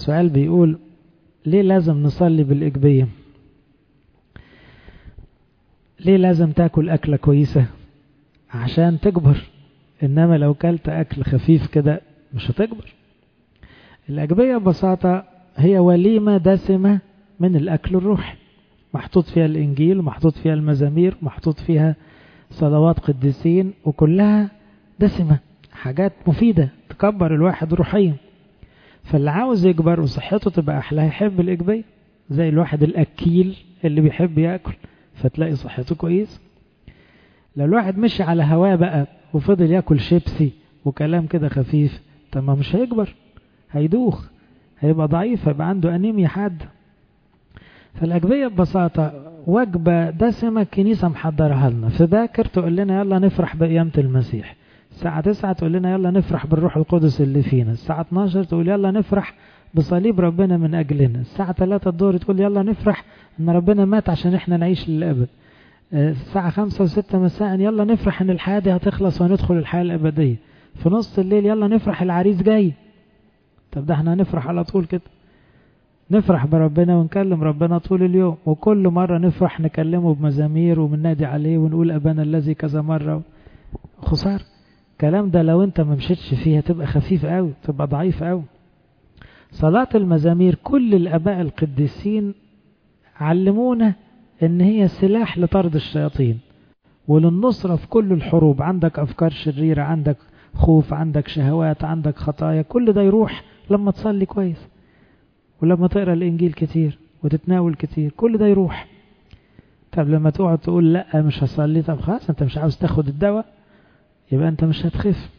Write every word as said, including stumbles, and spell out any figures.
سؤال بيقول ليه لازم نصلي بالإجبية؟ ليه لازم تاكل أكلة كويسة؟ عشان تكبر، إنما لو كلت أكل خفيف كده مش هتكبر. الأجبية ببساطة هي وليمة دسمة من الأكل الروحي، محطوط فيها الإنجيل، محطوط فيها المزامير، محطوط فيها صلوات قديسين، وكلها دسمة، حاجات مفيدة تكبر الواحد روحيا. فاللي عاوز يكبر وصحته تبقى أحلى يحب الإجبية، زي الواحد الأكيل اللي بيحب يأكل فتلاقي صحته كويس. لو الواحد مشي على هواه بقى وفضل يأكل شيبسي وكلام كده خفيف، طب ما مش هيكبر، هيدوخ، هيبقى ضعيف، هيبقى عنده أنيميا حاد. فالأجبية ببساطة وجبة دسمة الكنيسة محضرها لنا. في باكر تقول لنا يلا نفرح بقيامة المسيح، الساعة تسعة تقول لنا يلا نفرح بالروح القدس اللي فينا، الساعة اتناشر تقول يلا نفرح بصليب ربنا من أجلنا، الساعة ثلاثة الظهر تقول يلا نفرح إن ربنا مات عشان إحنا نعيش للأبد، الساعة خمسة وستة مساء يلا نفرح إن الحياة دي هتخلص وندخل الحياة الأبدية، في نص الليل يلا نفرح العريس جاي. طب ده احنا هنفرح على طول كده، نفرح بربنا ونكلم ربنا طول اليوم، وكل مرة نفرح نكلمه بمزامير ومنادي عليه ونقول أبانا الذي كذا مرة. خسار الكلام ده لو انت ما مشيتش فيها تبقى خفيف قوي، تبقى ضعيف قوي. صلاة المزامير كل الآباء القديسين علمونا ان هي سلاح لطرد الشياطين وللنصرة في كل الحروب. عندك أفكار شريرة، عندك خوف، عندك شهوات، عندك خطايا، كل ده يروح لما تصلي كويس ولما تقرأ الإنجيل كتير وتتناول كتير، كل ده يروح. طب لما تقعد تقول لا مش هصلي، طب خلاص انت مش عاوز تاخد الدواء، يبقى انت مش هتخف.